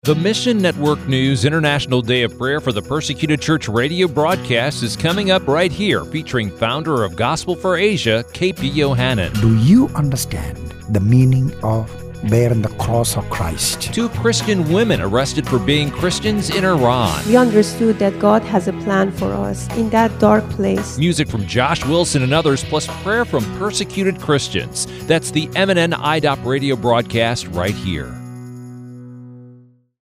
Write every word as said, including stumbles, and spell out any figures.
The Mission Network News International Day of Prayer for the Persecuted Church radio broadcast is coming up right here, featuring founder of Gospel for Asia, K P Yohannan. Do you understand the meaning of bearing the cross of Christ? Two Christian women arrested for being Christians in Iran. We understood that God has a plan for us in that dark place. Music from Josh Wilson and others, plus prayer from persecuted Christians. That's the M N N I D O P radio broadcast right here.